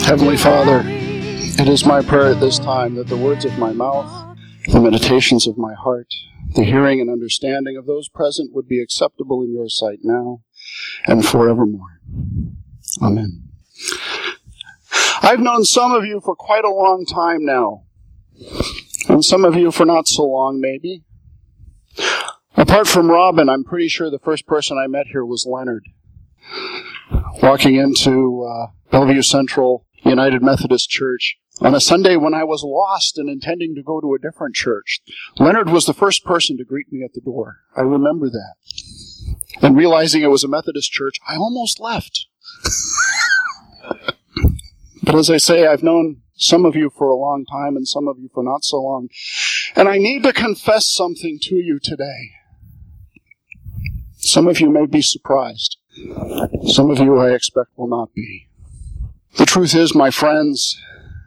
Heavenly Father, it is my prayer at this time that the words of my mouth, the meditations of my heart, the hearing and understanding of those present would be acceptable in your sight now and forevermore. Amen. I've known some of you for quite a long time now, and some of you for not so long, maybe. Apart from Robin, I'm pretty sure the first person I met here was Leonard. Walking into Bellevue Central United Methodist Church on a Sunday when I was lost and intending to go to a different church, Leonard was the first person to greet me at the door. I remember that. And realizing it was a Methodist church, I almost left. But as I say, I've known some of you for a long time and some of you for not so long. And I need to confess something to you today. Some of you may be surprised. Some of you, I expect, will not be. The truth is, my friends,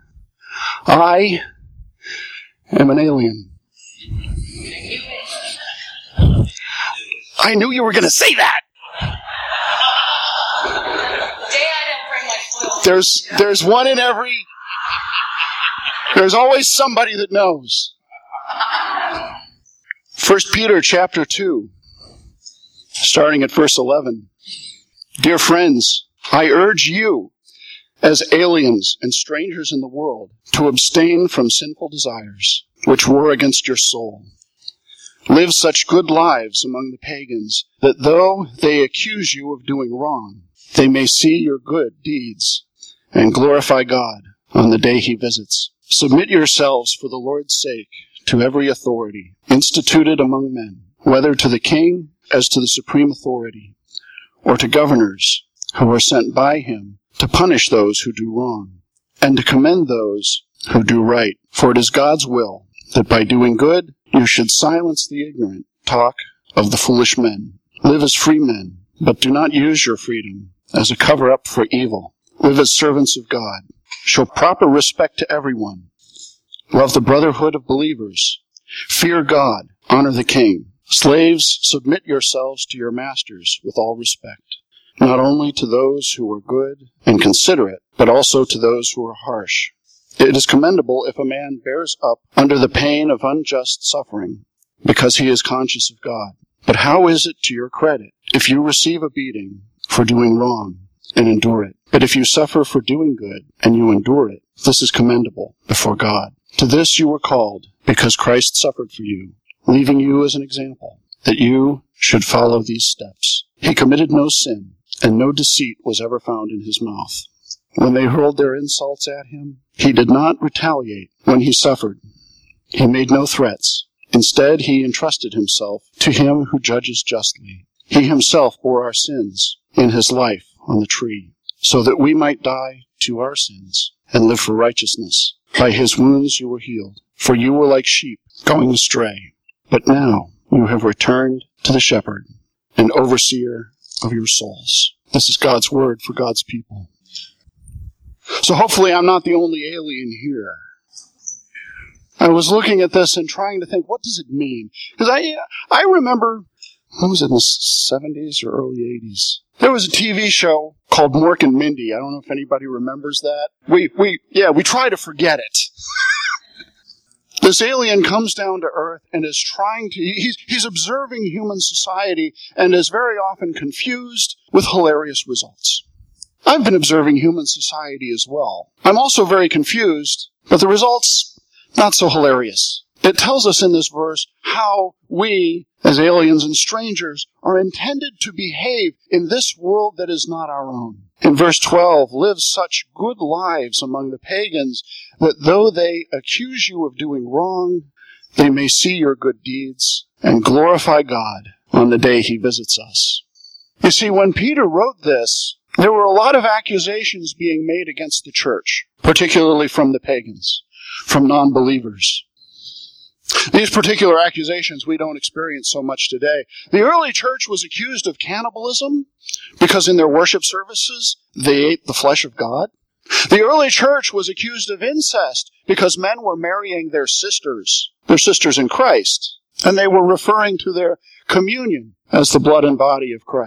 I am an alien. I knew you were going to say that. There's one in every... There's always somebody that knows. 1 Peter chapter 2, starting at verse 11. Dear friends, I urge you, as aliens and strangers in the world, to abstain from sinful desires, which war against your soul. Live such good lives among the pagans, that though they accuse you of doing wrong, they may see your good deeds and glorify God on the day He visits. Submit yourselves for the Lord's sake to every authority instituted among men, whether to the king as to the supreme authority, or to governors who are sent by Him to punish those who do wrong, and to commend those who do right. For it is God's will that by doing good you should silence the ignorant talk of the foolish men. Live as free men, but do not use your freedom as a cover-up for evil. Live as servants of God. Show proper respect to everyone. Love the brotherhood of believers. Fear God. Honor the king. Slaves, submit yourselves to your masters with all respect, not only to those who are good and considerate, but also to those who are harsh. It is commendable if a man bears up under the pain of unjust suffering, because he is conscious of God. But how is it to your credit if you receive a beating for doing wrong and endure it? But if you suffer for doing good and you endure it, this is commendable before God. To this you were called, because Christ suffered for you, leaving you as an example, that you should follow these steps. He committed no sin, and no deceit was ever found in His mouth. When they hurled their insults at Him, He did not retaliate. When He suffered, He made no threats. Instead, He entrusted Himself to Him who judges justly. He Himself bore our sins in His life on the tree, so that we might die to our sins and live for righteousness. By His wounds you were healed, for you were like sheep going astray. But now you have returned to the shepherd and overseer of your souls. This is God's word for God's people. So hopefully I'm not the only alien here. I was looking at this and trying to think, what does it mean? Because I remember, when was it, in the 70s or early 80s? There was a TV show called Mork and Mindy. I don't know if anybody remembers that. We try to forget it. This alien comes down to Earth and is he's observing human society and is very often confused with hilarious results. I've been observing human society as well. I'm also very confused, but the results, not so hilarious. It tells us in this verse how we, as aliens and strangers, are intended to behave in this world that is not our own. In verse 12, live such good lives among the pagans that though they accuse you of doing wrong, they may see your good deeds and glorify God on the day He visits us. You see, when Peter wrote this, there were a lot of accusations being made against the church, particularly from the pagans, from non-believers. These particular accusations we don't experience so much today. The early church was accused of cannibalism because in their worship services they ate the flesh of God. The early church was accused of incest because men were marrying their sisters in Christ, and they were referring to their communion as the blood and body of Christ.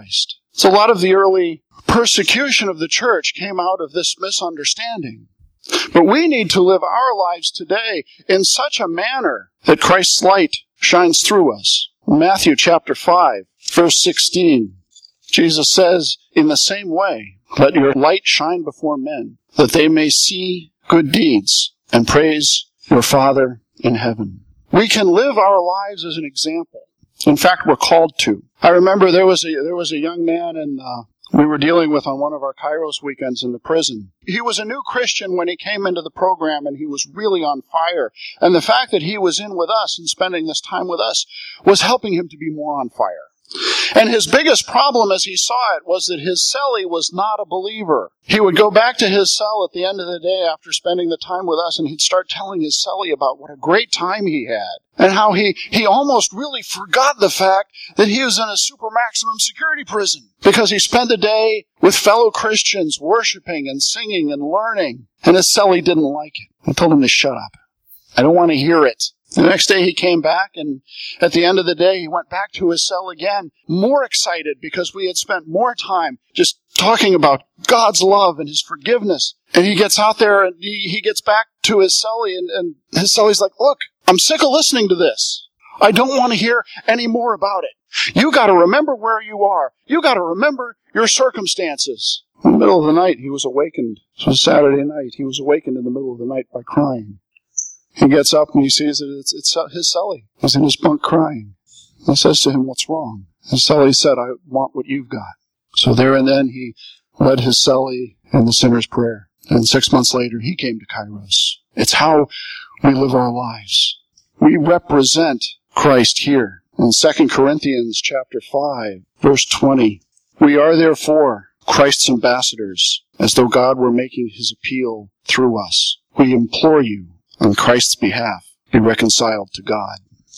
So a lot of the early persecution of the church came out of this misunderstanding. But we need to live our lives today in such a manner that Christ's light shines through us. Matthew chapter 5, verse 16, Jesus says, in the same way, let your light shine before men, that they may see good deeds and praise your Father in heaven. We can live our lives as an example. In fact, we're called to. I remember there was a young man we were dealing with on one of our Kairos weekends in the prison. He was a new Christian when he came into the program, and he was really on fire. And the fact that he was in with us and spending this time with us was helping him to be more on fire. And his biggest problem as he saw it was that his cellie was not a believer. He would go back to his cell at the end of the day after spending the time with us, and he'd start telling his cellie about what a great time he had and how he almost really forgot the fact that he was in a super maximum security prison because he spent the day with fellow Christians worshiping and singing and learning, and his cellie didn't like it. I told him to shut up. I don't want to hear it. The next day he came back, and at the end of the day he went back to his cell again, more excited because we had spent more time just talking about God's love and His forgiveness. And he gets out there and he gets back to his cellie, and his cellie's like, look, I'm sick of listening to this. I don't want to hear any more about it. You got to remember where you are. You got to remember your circumstances. In the middle of the night he was awakened. It was Saturday night. He was awakened in the middle of the night by crying. He gets up and he sees that it's his cellie. He's in his bunk crying. He says to him, what's wrong? His cellie said, I want what you've got. So there and then he led his cellie in the sinner's prayer. And 6 months later, he came to Kairos. It's how we live our lives. We represent Christ here. In 2 Corinthians chapter 5, verse 20, we are therefore Christ's ambassadors, as though God were making His appeal through us. We implore you, on Christ's behalf, be reconciled to God.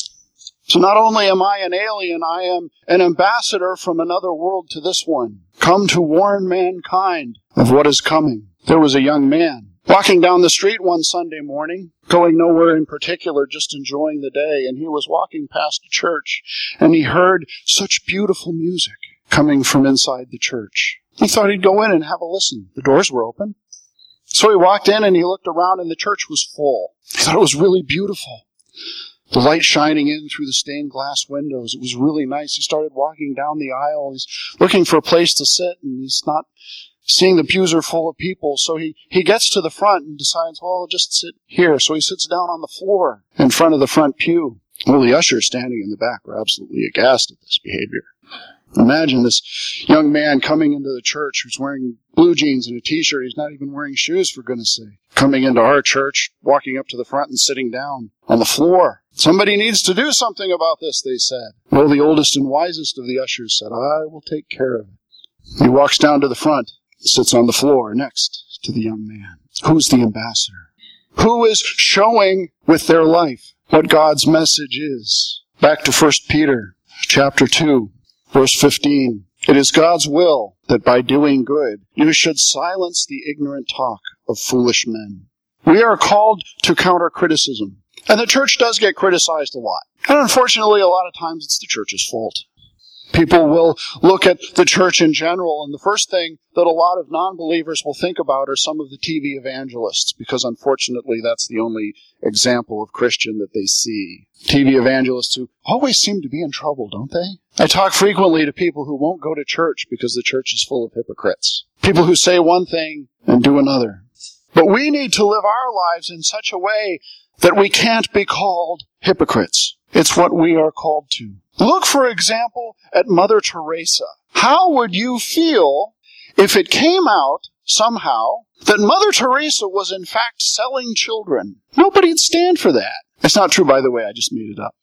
So not only am I an alien, I am an ambassador from another world to this one, come to warn mankind of what is coming. There was a young man walking down the street one Sunday morning, going nowhere in particular, just enjoying the day, and he was walking past a church, and he heard such beautiful music coming from inside the church. He thought he'd go in and have a listen. The doors were open. So he walked in and he looked around, and the church was full. He thought it was really beautiful. The light shining in through the stained glass windows. It was really nice. He started walking down the aisle. He's looking for a place to sit, and he's not seeing the pews are full of people. So he gets to the front and decides, well, I'll just sit here. So he sits down on the floor in front of the front pew. Well, the ushers standing in the back were absolutely aghast at this behavior. Imagine this young man coming into the church who's wearing blue jeans and a t-shirt. He's not even wearing shoes, for goodness sake. Coming into our church, walking up to the front and sitting down on the floor. Somebody needs to do something about this, they said. Well, the oldest and wisest of the ushers said, I will take care of it. He walks down to the front, sits on the floor next to the young man. Who's the ambassador? Who is showing with their life what God's message is? Back to 1 Peter chapter 2. Verse 15, it is God's will that by doing good, you should silence the ignorant talk of foolish men. We are called to counter criticism. And the church does get criticized a lot. And unfortunately, a lot of times it's the church's fault. People will look at the church in general, and the first thing that a lot of non-believers will think about are some of the TV evangelists, because unfortunately that's the only example of Christian that they see. TV evangelists who always seem to be in trouble, don't they? I talk frequently to people who won't go to church because the church is full of hypocrites. People who say one thing and do another. But we need to live our lives in such a way that we can't be called hypocrites. It's what we are called to. Look, for example, at Mother Teresa. How would you feel if it came out somehow that Mother Teresa was in fact selling children? Nobody'd stand for that. It's not true, by the way. I just made it up.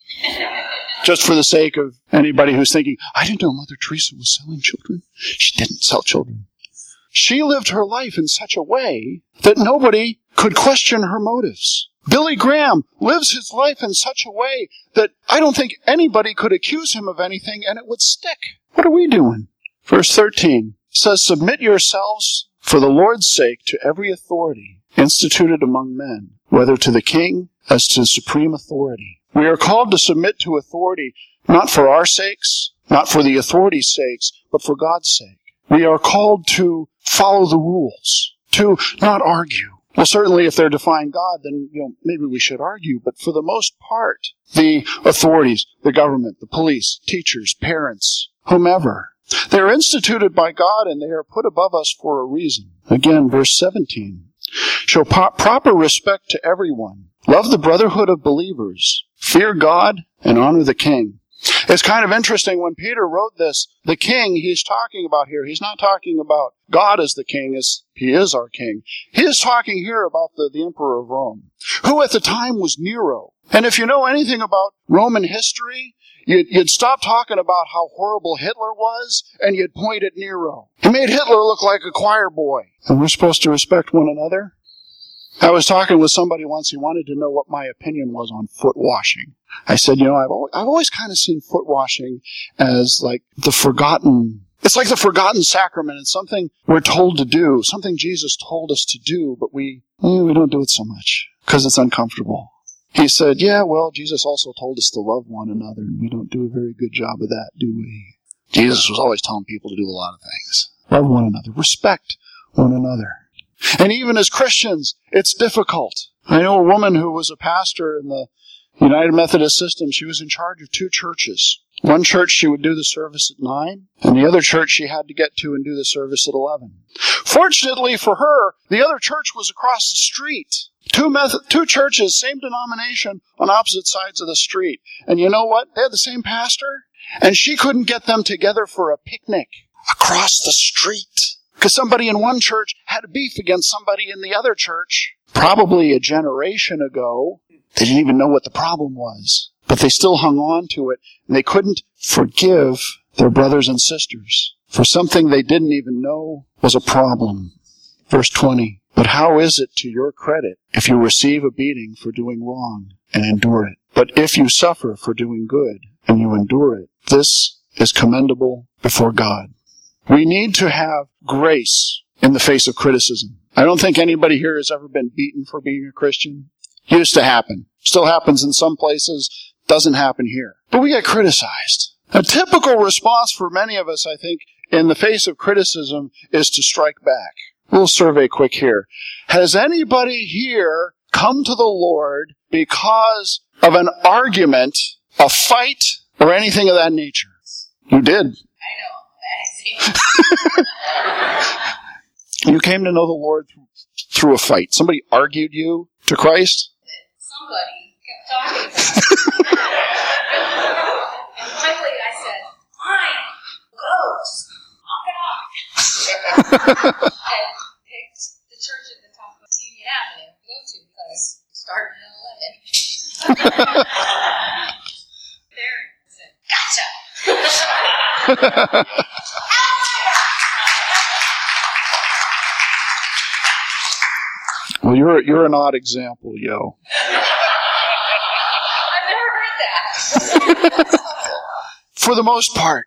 Just for the sake of anybody who's thinking, I didn't know Mother Teresa was selling children. She didn't sell children. She lived her life in such a way that nobody could question her motives. Billy Graham lives his life in such a way that I don't think anybody could accuse him of anything and it would stick. What are we doing? Verse 13 says, submit yourselves for the Lord's sake to every authority instituted among men, whether to the king as to supreme authority. We are called to submit to authority not for our sakes, not for the authority's sakes, but for God's sake. We are called to follow the rules, to not argue. Well, certainly if they're defying God, then, maybe we should argue. But for the most part, the authorities, the government, the police, teachers, parents, whomever, they are instituted by God and they are put above us for a reason. Again, verse 17. Show proper respect to everyone. Love the brotherhood of believers. Fear God and honor the king. It's kind of interesting when Peter wrote this, the king he's talking about here, he's not talking about God as the king, as he is our king. He is talking here about the emperor of Rome, who at the time was Nero. And if you know anything about Roman history, you'd stop talking about how horrible Hitler was, and you'd point at Nero. He made Hitler look like a choir boy. And we're supposed to respect one another? I was talking with somebody once, he wanted to know what my opinion was on foot washing. I said, I've always kind of seen foot washing as like it's like the forgotten sacrament. It's something we're told to do, something Jesus told us to do, but we don't do it so much because it's uncomfortable. He said, Jesus also told us to love one another, and we don't do a very good job of that, do we? Jesus was always telling people to do a lot of things. Love one another. Respect one another. And even as Christians, it's difficult. I know a woman who was a pastor in the United Methodist system. She was in charge of 2 churches. One church she would do the service at 9, and the other church she had to get to and do the service at 11. Fortunately for her, the other church was across the street. 2 churches, same denomination, on opposite sides of the street. And you know what? They had the same pastor, and she couldn't get them together for a picnic across the street. Because somebody in one church had a beef against somebody in the other church. Probably a generation ago, they didn't even know what the problem was. But they still hung on to it, and they couldn't forgive their brothers and sisters for something they didn't even know was a problem. Verse 20. But how is it to your credit if you receive a beating for doing wrong and endure it? But if you suffer for doing good and you endure it, this is commendable before God. We need to have grace in the face of criticism. I don't think anybody here has ever been beaten for being a Christian. Used to happen. Still happens in some places. Doesn't happen here. But we get criticized. A typical response for many of us, I think, in the face of criticism is to strike back. A little survey quick here. Has anybody here come to the Lord because of an argument, a fight, or anything of that nature? You did. I know. You came to know the Lord through a fight. Somebody argued you to Christ? Somebody kept talking. And finally I said, fine, go, just knock it off. And picked the church at the top of Union Avenue to go to because it started at 11. There, I said, gotcha! Well, you're an odd example, yo. I've never heard that. For the most part,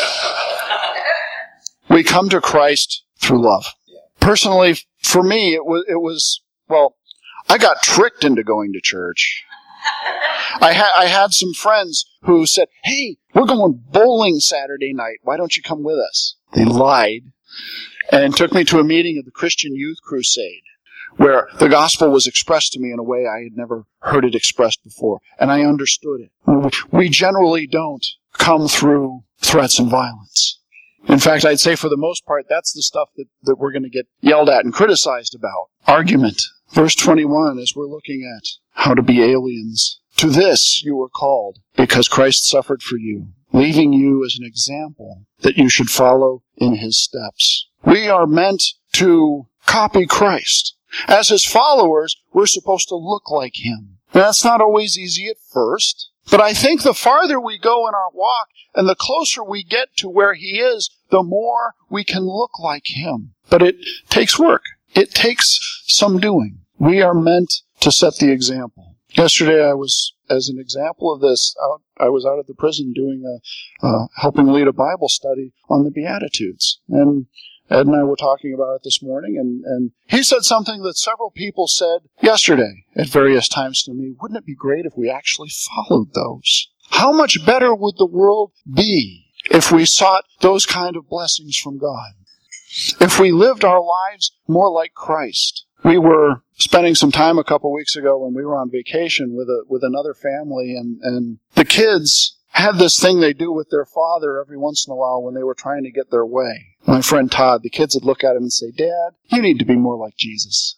we come to Christ through love. Personally, for me, it was I got tricked into going to church. I had some friends who said, hey, we're going bowling Saturday night. Why don't you come with us? They lied and took me to a meeting of the Christian Youth Crusade, where the gospel was expressed to me in a way I had never heard it expressed before, and I understood it. We generally don't come through threats and violence. In fact, I'd say for the most part, that's the stuff that we're going to get yelled at and criticized about. Argument. Verse 21, as we're looking at how to be aliens. To this you were called, because Christ suffered for you, leaving you as an example that you should follow in his steps. We are meant to copy Christ. As his followers, we're supposed to look like him. Now, that's not always easy at first, but I think the farther we go in our walk and the closer we get to where he is, the more we can look like him. But it takes work. It takes some doing. We are meant to set the example. Yesterday I was, as an example of this, I was out of the prison doing helping lead a Bible study on the Beatitudes. And Ed and I were talking about it this morning, and he said something that several people said yesterday at various times to me. Wouldn't it be great if we actually followed those? How much better would the world be if we sought those kind of blessings from God, if we lived our lives more like Christ. We were spending some time a couple weeks ago when we were on vacation with another family, and the kids had this thing they do with their father every once in a while when they were trying to get their way. My friend Todd, the kids would look at him and say, "Dad, you need to be more like Jesus."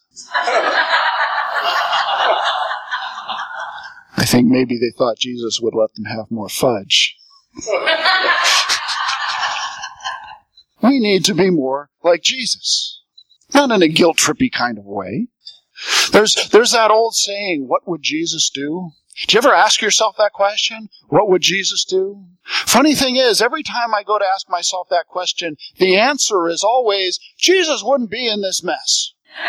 I think maybe they thought Jesus would let them have more fudge. We need to be more like Jesus. Not in a guilt-trippy kind of way. There's that old saying, what would Jesus do? Did you ever ask yourself that question? What would Jesus do? Funny thing is, every time I go to ask myself that question, the answer is always, Jesus wouldn't be in this mess.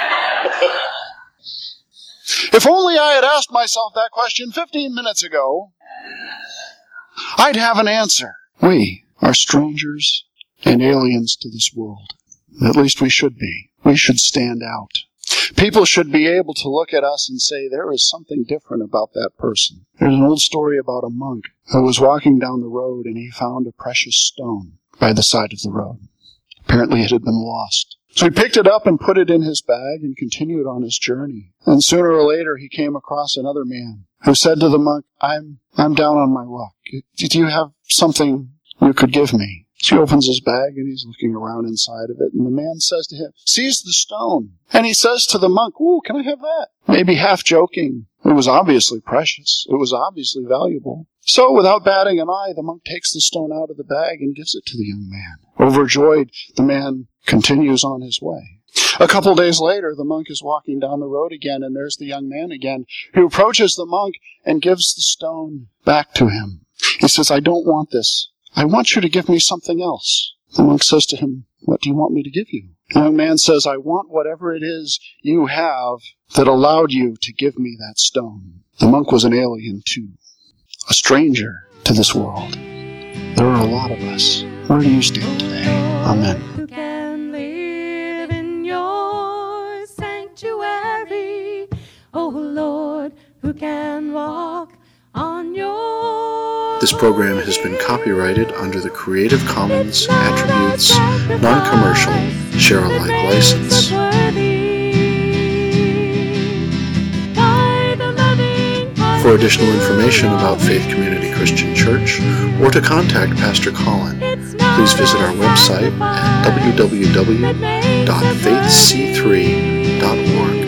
If only I had asked myself that question 15 minutes ago, I'd have an answer. We are strangers and aliens to this world. At least we should be. We should stand out. People should be able to look at us and say, there is something different about that person. There's an old story about a monk who was walking down the road and he found a precious stone by the side of the road. Apparently it had been lost. So he picked it up and put it in his bag and continued on his journey. And sooner or later he came across another man who said to the monk, I'm down on my luck. Do you have something you could give me? So he opens his bag and he's looking around inside of it, and the man says to him, seize the stone. And he says to the monk, ooh, can I have that? Maybe half joking. It was obviously precious. It was obviously valuable. So without batting an eye, the monk takes the stone out of the bag and gives it to the young man. Overjoyed, the man continues on his way. A couple days later, the monk is walking down the road again, and there's the young man again, who approaches the monk and gives the stone back to him. He says, I don't want this. I want you to give me something else. The monk says to him, what do you want me to give you? The young man says, I want whatever it is you have that allowed you to give me that stone. The monk was an alien too, a stranger to this world. There are a lot of us. Where do you stand today? Amen. Who can live in your sanctuary? Oh Lord, who can walk on your... This program has been copyrighted under the Creative Commons Attributes Non-Commercial Share-alike license. For additional information about Faith Community Christian Church or to contact Pastor Colin, please visit our website at www.faithc3.org.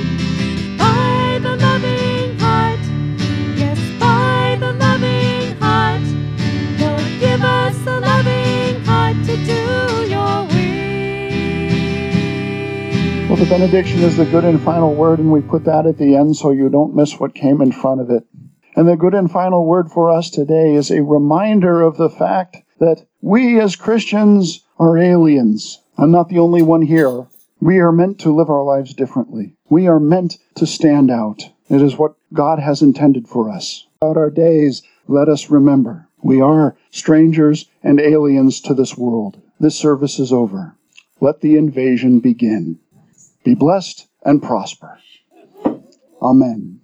Well, the benediction is the good and final word, and we put that at the end so you don't miss what came in front of it. And the good and final word for us today is a reminder of the fact that we as Christians are aliens. I'm not the only one here. We are meant to live our lives differently. We are meant to stand out. It is what God has intended for us. Throughout our days, let us remember, we are strangers and aliens to this world. This service is over. Let the invasion begin. Be blessed and prosper. Amen.